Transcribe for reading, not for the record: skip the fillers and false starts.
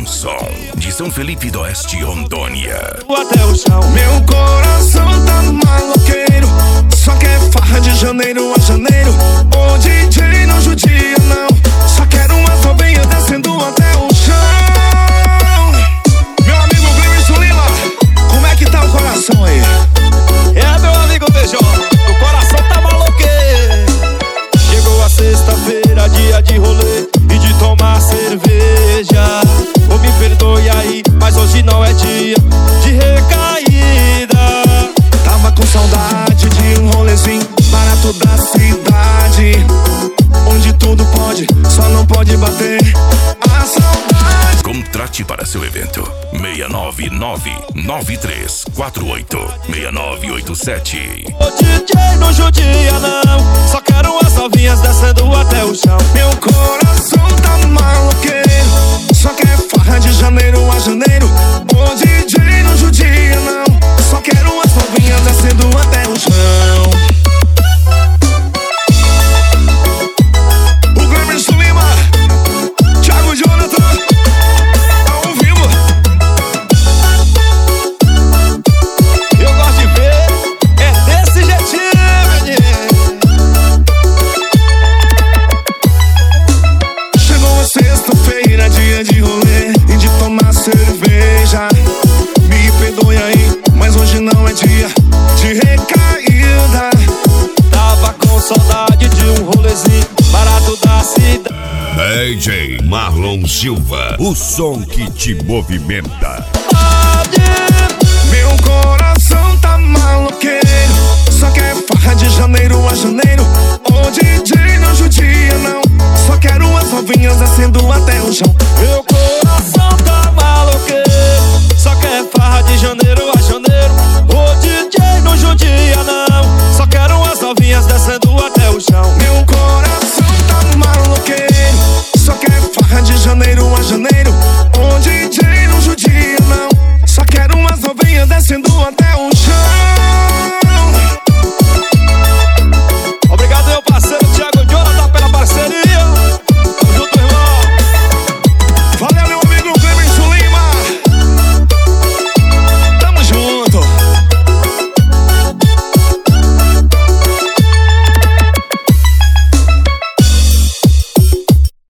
som de São Felipe do Oeste, Rondônia. Até o chão. Meu coração tá maloqueiro, só quer farra de janeiro a janeiro. O DJ não judia não, só quero uma novinha descendo até o chão. Meu amigo Gleison Lima, como é que tá o coração aí? É, meu amigo BJ, o coração tá maloqueiro. Chegou a sexta-feira, dia de rolê e de tomar cerveja. Ou me perdoe aí, mas hoje não é dia de recaída. Tava com saudade de um rolezinho barato da cidade, onde tudo pode, só não pode bater a saudade. Contrate para seu evento 699-9348-6987. O DJ não judia não, só quero as novinhas descendo até o chão. Meu coração tá maloqueiro, só quer farra de janeiro a janeiro. O DJ não judia não, só quero as novinhas descendo até o chão. O Gleison Lima, Thiago Jonathan, ao vivo. Eu gosto de ver, é desse jeitinho, menino. Chegou a sexta-feira, dia de rolê e de tomar cerveja. Me perdoe aí, mas hoje não é dia de recaída. Tava com saudade de um rolezinho barato da cidade. DJ Marlon Silva, o som que te movimenta. Meu coração tá maloqueiro,